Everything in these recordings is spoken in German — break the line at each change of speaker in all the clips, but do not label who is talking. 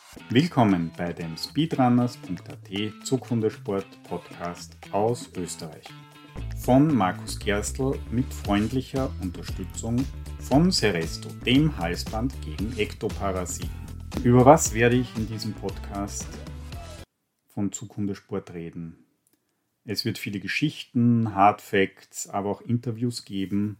Willkommen bei dem Speedrunners.at Zughundesport-Podcast aus Österreich. Von Markus Gerstl mit freundlicher Unterstützung von Seresto, dem Halsband gegen Ektoparasiten. Über was werde ich in diesem Podcast von Zughundesport reden? Es wird viele Geschichten, Hard Facts, aber auch Interviews geben.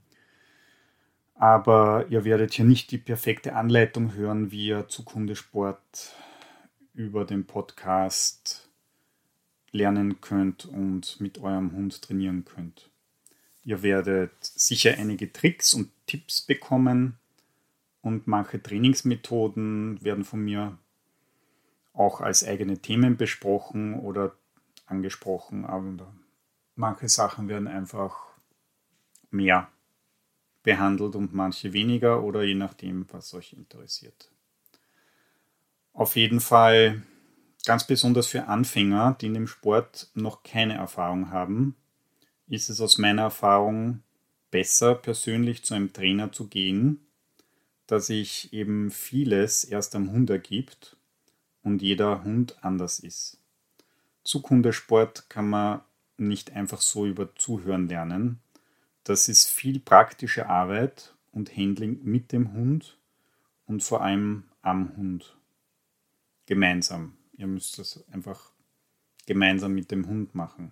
Aber ihr werdet hier nicht die perfekte Anleitung hören, wie ihr Zughundesport über den Podcast lernen könnt und mit eurem Hund trainieren könnt. Ihr werdet sicher einige Tricks und Tipps bekommen und manche Trainingsmethoden werden von mir auch als eigene Themen besprochen oder angesprochen, aber manche Sachen werden einfach mehr behandelt und manche weniger oder je nachdem, was euch interessiert. Auf jeden Fall ganz besonders für Anfänger, die in dem Sport noch keine Erfahrung haben, ist es aus meiner Erfahrung besser, persönlich zu einem Trainer zu gehen, da sich eben vieles erst am Hund ergibt und jeder Hund anders ist. Zughundesport kann man nicht einfach so über Zuhören lernen. Das ist viel praktische Arbeit und Handling mit dem Hund und vor allem am Hund. Gemeinsam. Ihr müsst das einfach gemeinsam mit dem Hund machen.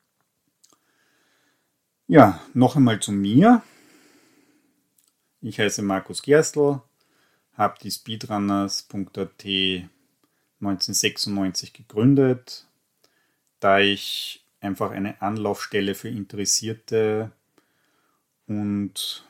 Ja, noch einmal zu mir. Ich heiße Markus Gerstl, habe die Speedrunners.at 1996 gegründet, da ich einfach eine Anlaufstelle für Interessierte und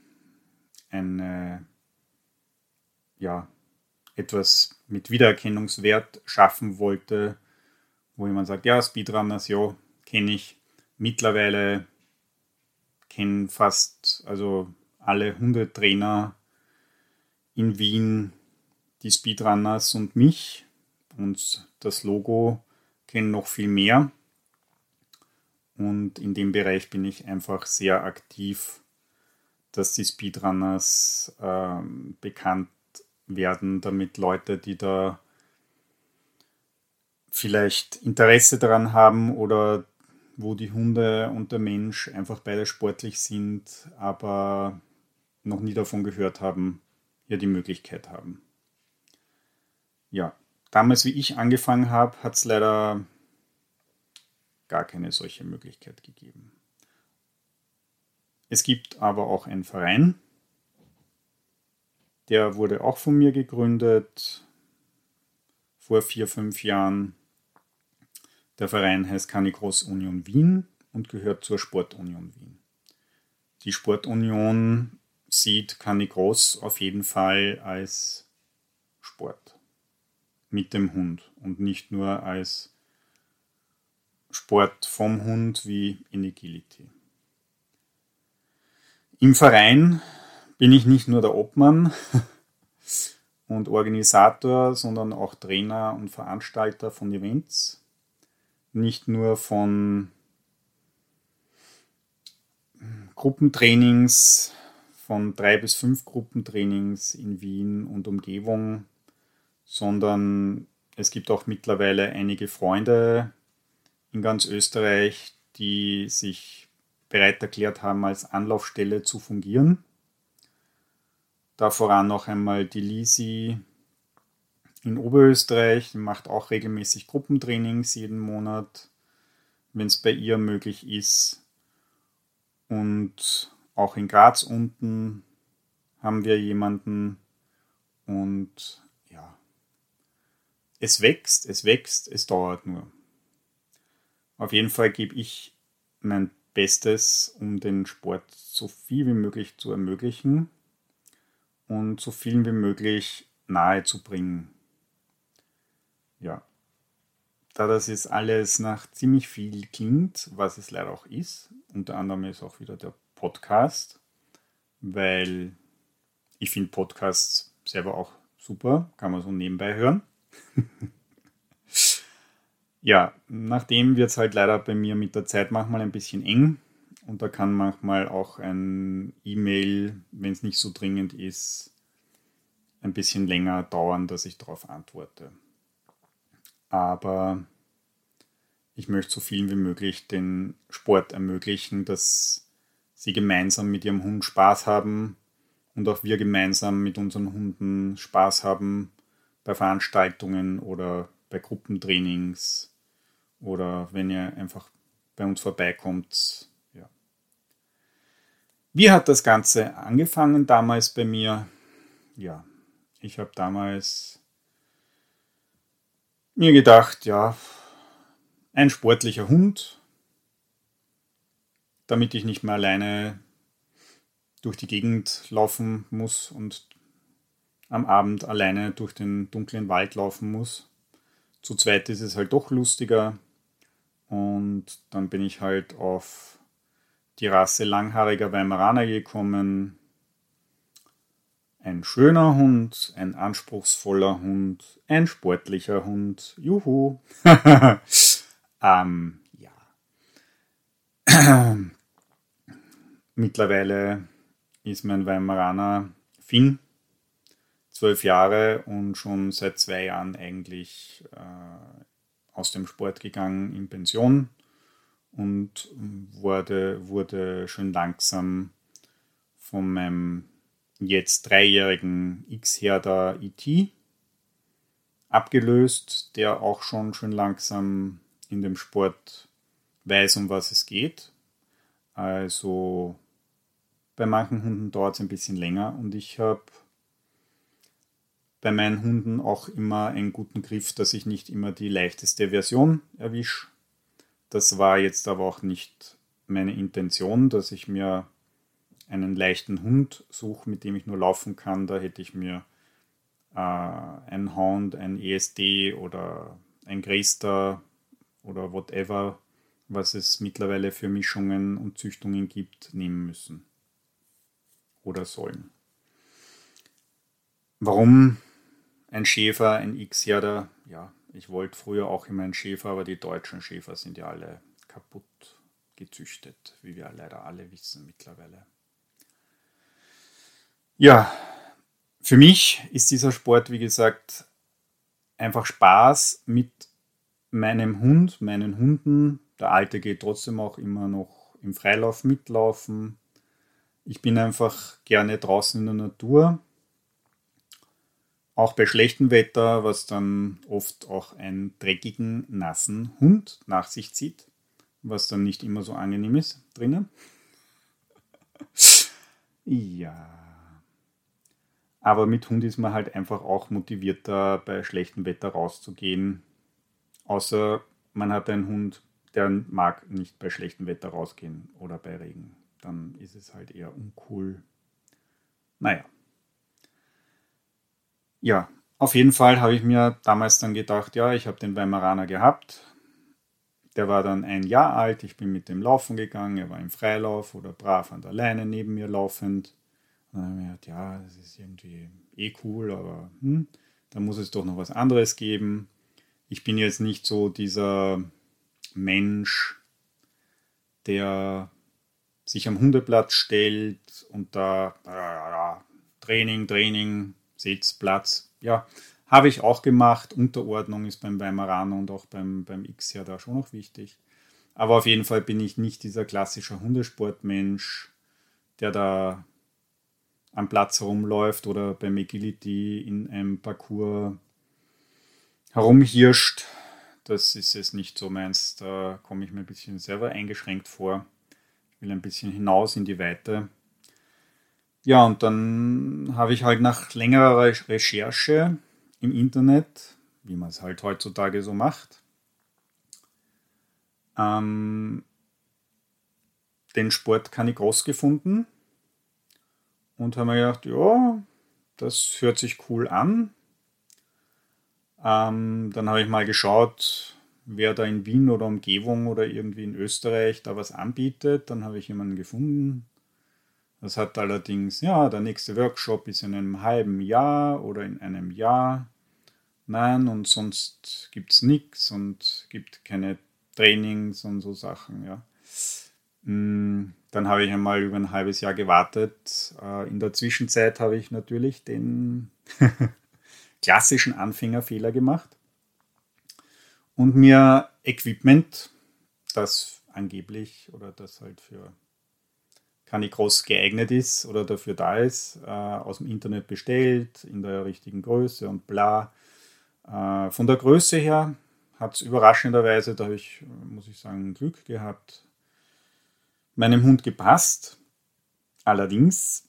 etwas mit Wiedererkennungswert schaffen wollte, wo jemand sagt, ja, Speedrunners, ja, kenne ich. Mittlerweile kennen fast alle Hundetrainer in Wien die Speedrunners und mich und das Logo kennen noch viel mehr. Und in dem Bereich bin ich einfach sehr aktiv, dass die Speedrunners bekannt werden, damit Leute, die da vielleicht Interesse daran haben oder wo die Hunde und der Mensch einfach beide sportlich sind, aber noch nie davon gehört haben, hier die Möglichkeit haben. Ja, damals, wie ich angefangen habe, hat es leider gar keine solche Möglichkeit gegeben. Es gibt aber auch einen Verein, der wurde auch von mir gegründet vor 4-5 Jahren. Der Verein heißt Canicross Union Wien und gehört zur Sportunion Wien. Die Sportunion sieht Canicross auf jeden Fall als Sport mit dem Hund und nicht nur als Sport vom Hund wie in Agility. Im Verein bin ich nicht nur der Obmann und Organisator, sondern auch Trainer und Veranstalter von Events. Nicht nur von Gruppentrainings, von 3 bis 5 Gruppentrainings in Wien und Umgebung, sondern es gibt auch mittlerweile einige Freunde in ganz Österreich, die sich bereit erklärt haben, als Anlaufstelle zu fungieren. Da voran noch einmal die Lisi in Oberösterreich, die macht auch regelmäßig Gruppentrainings jeden Monat, wenn es bei ihr möglich ist. Und auch in Graz unten haben wir jemanden und ja, es wächst, es dauert nur. Auf jeden Fall gebe ich mein Bestes, um den Sport so viel wie möglich zu ermöglichen und so viel wie möglich nahe zu bringen. Ja, da das jetzt alles nach ziemlich viel klingt, was es leider auch ist, unter anderem ist auch wieder der Podcast, weil ich finde Podcasts selber auch super, kann man so nebenbei hören. Ja, nachdem wird es halt leider bei mir mit der Zeit manchmal ein bisschen eng und da kann manchmal auch ein E-Mail, wenn es nicht so dringend ist, ein bisschen länger dauern, dass ich darauf antworte. Aber ich möchte so vielen wie möglich den Sport ermöglichen, dass sie gemeinsam mit ihrem Hund Spaß haben und auch wir gemeinsam mit unseren Hunden Spaß haben bei Veranstaltungen oder bei Gruppentrainings oder wenn ihr einfach bei uns vorbeikommt. Ja. Wie hat das Ganze angefangen damals bei mir? Ja, ich habe damals mir gedacht, ja, ein sportlicher Hund, damit ich nicht mehr alleine durch die Gegend laufen muss und am Abend alleine durch den dunklen Wald laufen muss. Zu zweit ist es halt doch lustiger und dann bin ich halt auf die Rasse langhaariger Weimaraner gekommen. Ein schöner Hund, ein anspruchsvoller Hund, ein sportlicher Hund. Juhu! Ja. Mittlerweile ist mein Weimaraner Finn 12 Jahre und schon seit 2 Jahren eigentlich aus dem Sport gegangen in Pension und wurde schön langsam von meinem jetzt 3-jährigen X-Herder E.T. abgelöst, der auch schon schön langsam in dem Sport weiß, um was es geht. Also bei manchen Hunden dauert es ein bisschen länger und ich habe bei meinen Hunden auch immer einen guten Griff, dass ich nicht immer die leichteste Version erwische. Das war jetzt aber auch nicht meine Intention, dass ich mir einen leichten Hund suche, mit dem ich nur laufen kann. Da hätte ich mir einen Hound, ein ESD oder ein Grister oder whatever, was es mittlerweile für Mischungen und Züchtungen gibt, nehmen müssen oder sollen. Warum ein Schäfer, ein X-Herder? Ja, ich wollte früher auch immer einen Schäfer, aber die deutschen Schäfer sind ja alle kaputt gezüchtet, wie wir leider alle wissen mittlerweile. Ja, für mich ist dieser Sport, wie gesagt, einfach Spaß mit meinem Hund, meinen Hunden. Der Alte geht trotzdem auch immer noch im Freilauf mitlaufen. Ich bin einfach gerne draußen in der Natur. Auch bei schlechtem Wetter, was dann oft auch einen dreckigen, nassen Hund nach sich zieht, was dann nicht immer so angenehm ist drinnen. Ja. Aber mit Hund ist man halt einfach auch motivierter, bei schlechtem Wetter rauszugehen. Außer man hat einen Hund, der mag nicht bei schlechtem Wetter rausgehen oder bei Regen. Dann ist es halt eher uncool. Naja. Ja, auf jeden Fall habe ich mir damals dann gedacht, ja, ich habe den Weimaraner gehabt. Der war dann 1 Jahr alt, ich bin mit dem laufen gegangen, er war im Freilauf oder brav an der Leine neben mir laufend. Und dann habe ich mir gedacht, ja, das ist irgendwie cool, aber da muss es doch noch was anderes geben. Ich bin jetzt nicht so dieser Mensch, der sich am Hundeplatz stellt und da Training, Sitz, Platz. Ja, habe ich auch gemacht. Unterordnung ist beim Weimaraner und auch beim X ja da schon noch wichtig. Aber auf jeden Fall bin ich nicht dieser klassische Hundesportmensch, der da am Platz herumläuft oder beim Agility in einem Parcours herumhirscht. Das ist es nicht so meins. Da komme ich mir ein bisschen selber eingeschränkt vor. Ich will ein bisschen hinaus in die Weite. Ja, und dann habe ich halt nach längerer Recherche im Internet, wie man es halt heutzutage so macht, den Sport Canicross gefunden und habe mir gedacht, ja, das hört sich cool an. Dann habe ich mal geschaut, wer da in Wien oder Umgebung oder irgendwie in Österreich da was anbietet. Dann habe ich jemanden gefunden. Das hat allerdings, ja, der nächste Workshop ist in einem halben Jahr oder in einem Jahr. Nein, und sonst gibt es nichts und gibt keine Trainings und so Sachen, ja. Dann habe ich einmal über ein halbes Jahr gewartet. In der Zwischenzeit habe ich natürlich den klassischen Anfängerfehler gemacht und mir Equipment, das angeblich oder das halt für Canicross geeignet ist oder dafür da ist, aus dem Internet bestellt, in der richtigen Größe und bla. Von der Größe her hat es überraschenderweise, da habe ich, muss ich sagen, Glück gehabt, meinem Hund gepasst. Allerdings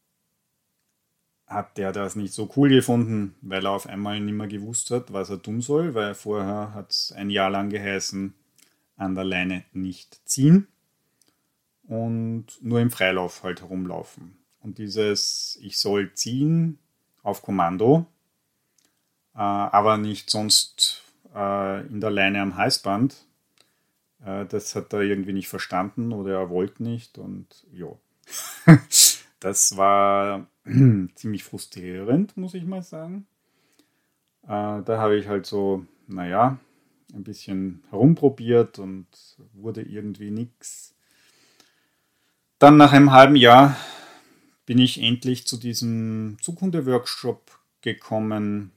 hat der das nicht so cool gefunden, weil er auf einmal nicht mehr gewusst hat, was er tun soll, weil vorher hat es ein Jahr lang geheißen, an der Leine nicht ziehen und nur im Freilauf halt herumlaufen. Und dieses ich soll ziehen auf Kommando, aber nicht sonst in der Leine am Halsband, das hat er irgendwie nicht verstanden oder er wollte nicht und ja. Das war ziemlich frustrierend, muss ich mal sagen. Da habe ich halt so, naja, ein bisschen herumprobiert und wurde irgendwie nix. Dann nach einem halben Jahr bin ich endlich zu diesem Zughunde-Workshop gekommen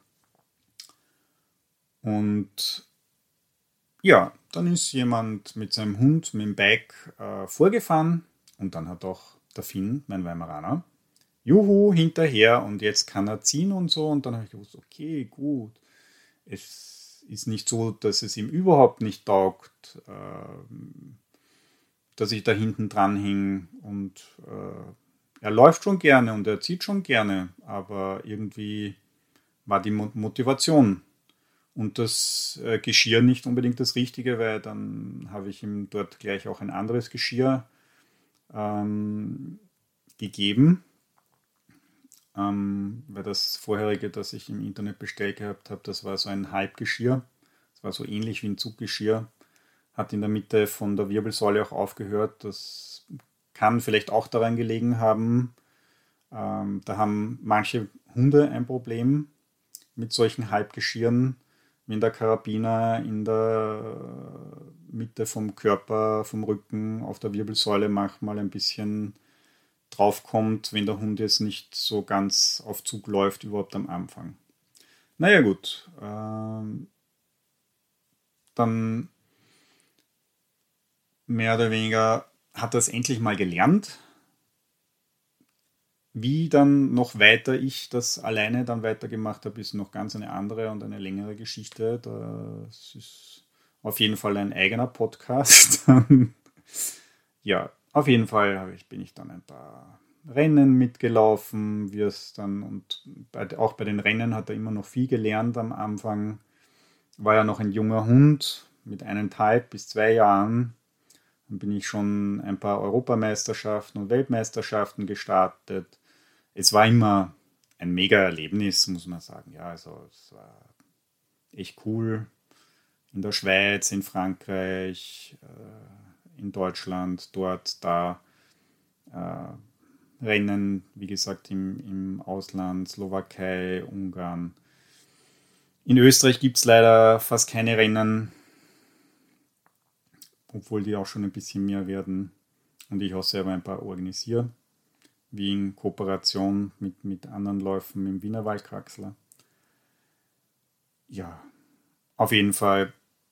und ja, dann ist jemand mit seinem Hund, mit dem Bike vorgefahren und dann hat auch der Finn, mein Weimaraner, juhu, hinterher und jetzt kann er ziehen und so. Und dann habe ich gewusst, okay, gut. Es ist nicht so, dass es ihm überhaupt nicht taugt, dass ich da hinten dran hing und er läuft schon gerne und er zieht schon gerne, aber irgendwie war die Motivation und das Geschirr nicht unbedingt das Richtige, weil dann habe ich ihm dort gleich auch ein anderes Geschirr gegeben, weil das vorherige, das ich im Internet bestellt gehabt habe, das war so ein Halbgeschirr, das war so ähnlich wie ein Zuggeschirr, hat in der Mitte von der Wirbelsäule auch aufgehört, das kann vielleicht auch daran gelegen haben, da haben manche Hunde ein Problem mit solchen Halbgeschirren, wenn der Karabiner in der Mitte vom Körper, vom Rücken auf der Wirbelsäule manchmal ein bisschen draufkommt, wenn der Hund jetzt nicht so ganz auf Zug läuft, überhaupt am Anfang. Naja gut, dann mehr oder weniger hat er es endlich mal gelernt. Wie dann noch weiter ich das alleine dann weitergemacht habe, ist noch ganz eine andere und eine längere Geschichte. Das ist auf jeden Fall ein eigener Podcast. Ja, auf jeden Fall bin ich dann ein paar Rennen mitgelaufen, wie es dann und auch bei den Rennen hat er immer noch viel gelernt am Anfang. War ja noch ein junger Hund mit 1,5 bis 2 Jahren. Dann bin ich schon ein paar Europameisterschaften und Weltmeisterschaften gestartet. Es war immer ein mega Erlebnis, muss man sagen. Ja, also es war echt cool. In der Schweiz, in Frankreich, in Deutschland, dort, da. Rennen, wie gesagt, im Ausland, Slowakei, Ungarn. In Österreich gibt es leider fast keine Rennen, obwohl die auch schon ein bisschen mehr werden. Und ich auch selber ein paar organisiere, wie in Kooperation mit anderen Läufen im Wiener Waldkraxler. Ja, auf jeden Fall.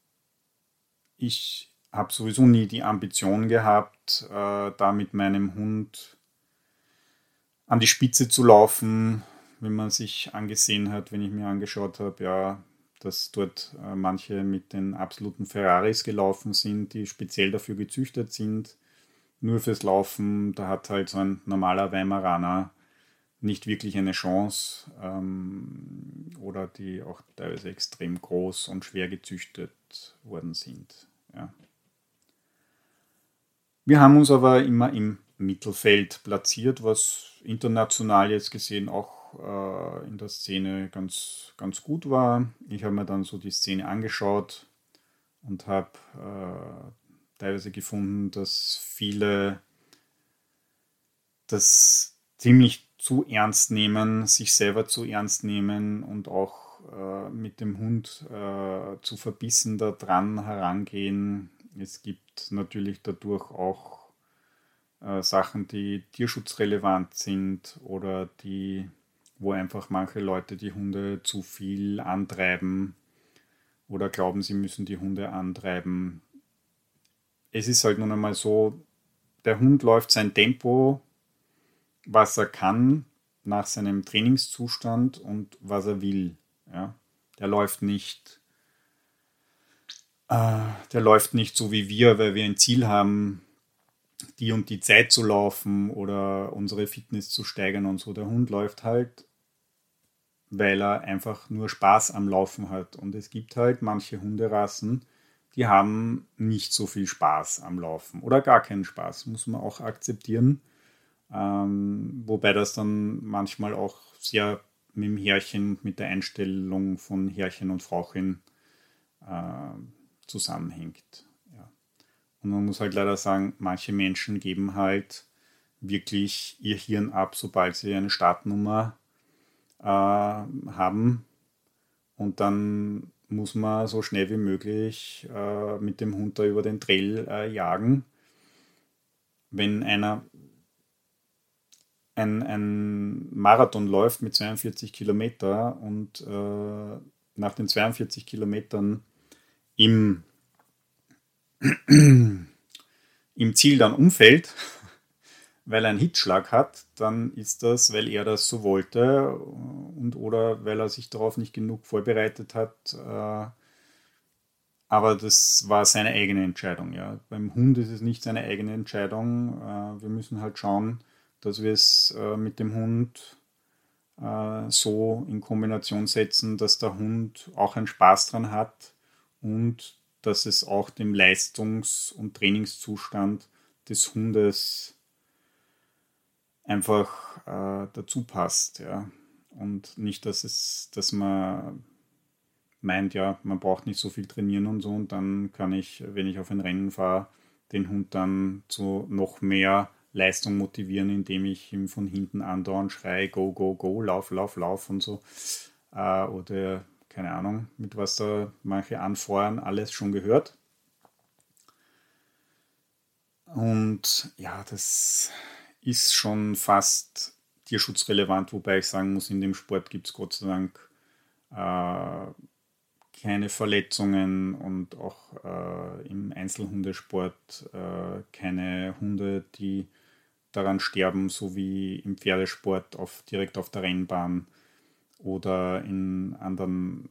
Ich habe sowieso nie die Ambition gehabt, da mit meinem Hund an die Spitze zu laufen, wenn man sich angesehen hat, wenn ich mir angeschaut habe, ja, dass dort manche mit den absoluten Ferraris gelaufen sind, die speziell dafür gezüchtet sind, nur fürs Laufen. Da hat halt so ein normaler Weimaraner nicht wirklich eine Chance oder die auch teilweise extrem groß und schwer gezüchtet worden sind. Ja. Wir haben uns aber immer im Mittelfeld platziert, was international jetzt gesehen auch in der Szene ganz, ganz gut war. Ich habe mir dann so die Szene angeschaut und habe teilweise gefunden, dass viele das ziemlich zu ernst nehmen, sich selber zu ernst nehmen und auch mit dem Hund zu verbissen da dran herangehen. Es gibt natürlich dadurch auch Sachen, die tierschutzrelevant sind oder die wo einfach manche Leute die Hunde zu viel antreiben oder glauben, sie müssen die Hunde antreiben. Es ist halt nun einmal so, der Hund läuft sein Tempo, was er kann, nach seinem Trainingszustand und was er will. Ja? Der läuft nicht, der läuft nicht so wie wir, weil wir ein Ziel haben, die und die Zeit zu laufen oder unsere Fitness zu steigern und so. Der Hund läuft halt, weil er einfach nur Spaß am Laufen hat. Und es gibt halt manche Hunderassen, die haben nicht so viel Spaß am Laufen oder gar keinen Spaß, muss man auch akzeptieren. Wobei das dann manchmal auch sehr mit dem Herrchen, mit der Einstellung von Herrchen und Frauchen zusammenhängt. Ja. Und man muss halt leider sagen, manche Menschen geben halt wirklich ihr Hirn ab, sobald sie eine Startnummer haben. Und dann muss man so schnell wie möglich mit dem Hund da über den Trail jagen. Wenn einer ein Marathon läuft mit 42 Kilometer und nach den 42 Kilometern im Ziel dann umfällt, weil er einen Hitzschlag hat, dann ist das, weil er das so wollte und oder weil er sich darauf nicht genug vorbereitet hat. Aber das war seine eigene Entscheidung. Ja. Beim Hund ist es nicht seine eigene Entscheidung. Wir müssen halt schauen, dass wir es mit dem Hund so in Kombination setzen, dass der Hund auch einen Spaß dran hat und dass es auch dem Leistungs- und Trainingszustand des Hundes einfach dazu passt. Ja. Und nicht, dass man meint, ja, man braucht nicht so viel trainieren und so und dann kann ich, wenn ich auf ein Rennen fahre, den Hund dann zu noch mehr Leistung motivieren, indem ich ihm von hinten andauernd schreie, go, go, go, lauf, lauf, lauf und so. Oder keine Ahnung, mit was da manche anfeuern, alles schon gehört. Und ja, das ist schon fast tierschutzrelevant, wobei ich sagen muss, in dem Sport gibt es Gott sei Dank keine Verletzungen und auch im Einzelhundesport keine Hunde, die daran sterben, so wie im Pferdesport direkt auf der Rennbahn oder in anderen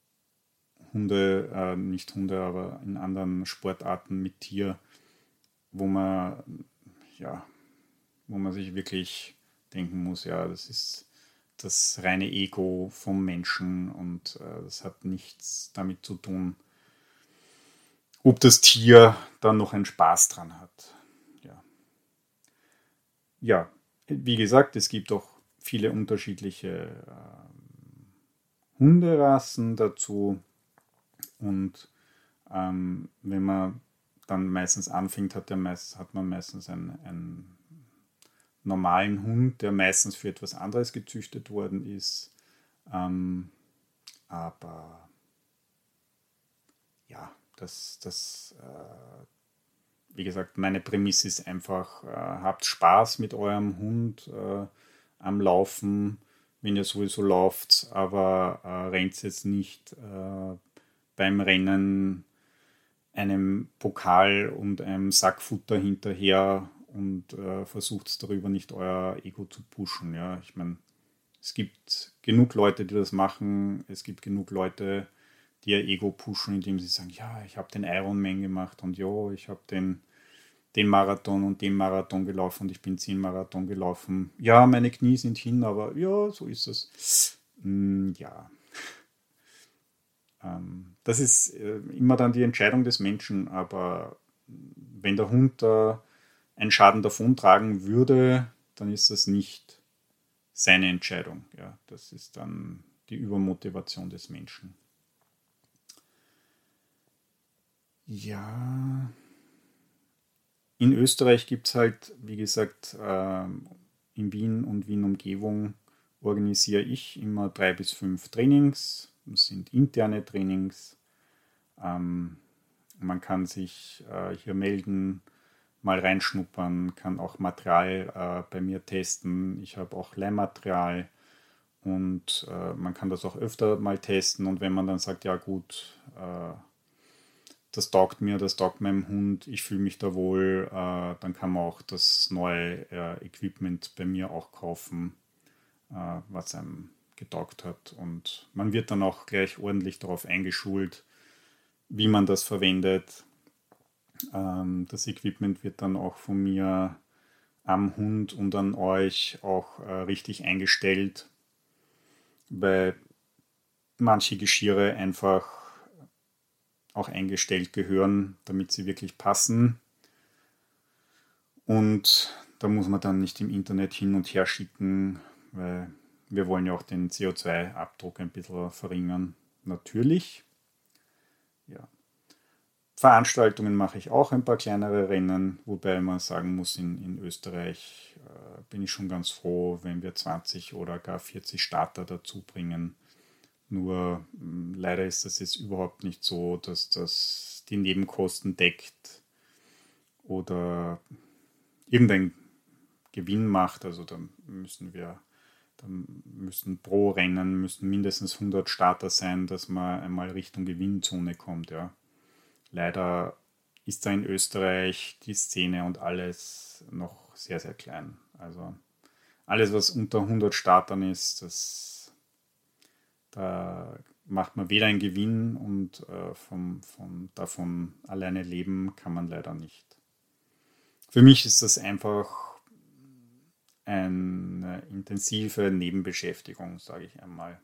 nicht Hunde, aber in anderen Sportarten mit Tier, wo man, ja, wo man sich wirklich denken muss, ja, das ist das reine Ego vom Menschen und das hat nichts damit zu tun, ob das Tier dann noch einen Spaß dran hat. Ja, ja, wie gesagt, es gibt auch viele unterschiedliche Hunderassen dazu und wenn man dann meistens anfängt, hat man meistens einen normalen Hund, der meistens für etwas anderes gezüchtet worden ist. Aber ja, wie gesagt, meine Prämisse ist einfach, habt Spaß mit eurem Hund am Laufen, wenn ihr sowieso lauft, aber rennt jetzt nicht beim Rennen einem Pokal und einem Sack Futter hinterher und versucht darüber nicht euer Ego zu pushen. Ja, ich meine, es gibt genug Leute, die das machen. Es gibt genug Leute, die ihr Ego pushen, indem sie sagen, ja, ich habe den Ironman gemacht und ja, ich habe den Marathon und den Marathon gelaufen und ich bin 10 Marathon gelaufen. Ja, meine Knie sind hin, aber ja, so ist es. Ja. Das ist immer dann die Entscheidung des Menschen, aber wenn der Hund einen Schaden davontragen würde, dann ist das nicht seine Entscheidung. Ja, das ist dann die Übermotivation des Menschen. Ja, in Österreich gibt es halt, wie gesagt, in Wien und Wien-Umgebung organisiere ich immer 3 bis 5 Trainings. Das sind interne Trainings. Man kann sich hier melden, mal reinschnuppern, kann auch Material bei mir testen. Ich habe auch Leihmaterial und man kann das auch öfter mal testen, und wenn man dann sagt, ja gut, das taugt mir, das taugt meinem Hund, ich fühle mich da wohl, dann kann man auch das neue Equipment bei mir auch kaufen, was einem getaugt hat, und man wird dann auch gleich ordentlich darauf eingeschult, wie man das verwendet. Das Equipment wird dann auch von mir am Hund und an euch auch richtig eingestellt, weil manche Geschirre einfach auch eingestellt gehören, damit sie wirklich passen. Und da muss man dann nicht im Internet hin und her schicken, weil wir wollen ja auch den CO2-Abdruck ein bisschen verringern. Natürlich. Ja. Veranstaltungen mache ich auch, ein paar kleinere Rennen, wobei man sagen muss, in Österreich bin ich schon ganz froh, wenn wir 20 oder gar 40 Starter dazu bringen. Nur leider ist das jetzt überhaupt nicht so, dass das die Nebenkosten deckt oder irgendeinen Gewinn macht. Also da müssen pro Rennen mindestens 100 Starter sein, dass man einmal Richtung Gewinnzone kommt. Ja. Leider ist da in Österreich die Szene und alles noch sehr, sehr klein. Also alles, was unter 100 Startern ist, da macht man weder einen Gewinn, und davon alleine leben kann man leider nicht. Für mich ist das einfach eine intensive Nebenbeschäftigung, sage ich einmal.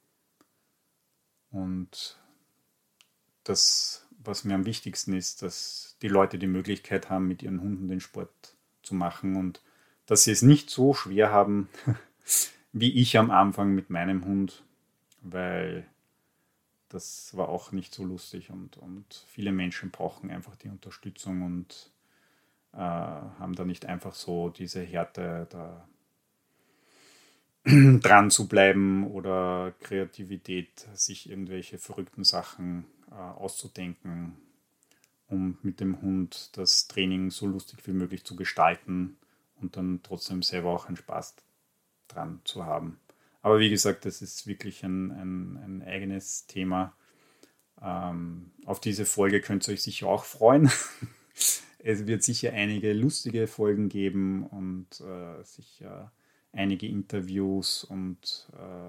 Und das, was mir am wichtigsten ist, dass die Leute die Möglichkeit haben, mit ihren Hunden den Sport zu machen, und dass sie es nicht so schwer haben, wie ich am Anfang mit meinem Hund, weil das war auch nicht so lustig, und viele Menschen brauchen einfach die Unterstützung und haben da nicht einfach so diese Härte, da dran zu bleiben oder Kreativität, sich irgendwelche verrückten Sachen auszudenken, um mit dem Hund das Training so lustig wie möglich zu gestalten und dann trotzdem selber auch einen Spaß dran zu haben. Aber wie gesagt, das ist wirklich ein eigenes Thema. Auf diese Folge könnt ihr euch sicher auch freuen. Es wird sicher einige lustige Folgen geben und sicher einige Interviews und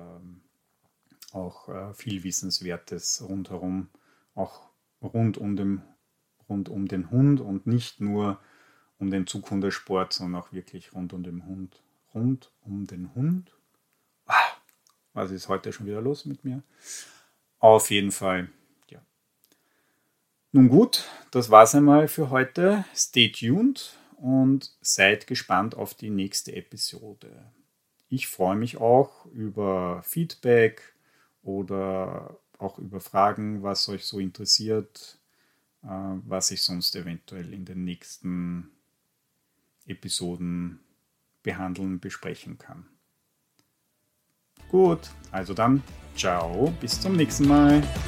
auch viel Wissenswertes rundherum, auch rund um den Hund, und nicht nur um den Zughundesport, sondern auch wirklich rund um den Hund. Rund um den Hund? Was ist heute schon wieder los mit mir? Auf jeden Fall, ja. Nun gut, das war's einmal für heute. Stay tuned und seid gespannt auf die nächste Episode. Ich freue mich auch über Feedback oder auch über Fragen, was euch so interessiert, was ich sonst eventuell in den nächsten Episoden behandeln, besprechen kann. Gut, also dann, ciao, bis zum nächsten Mal.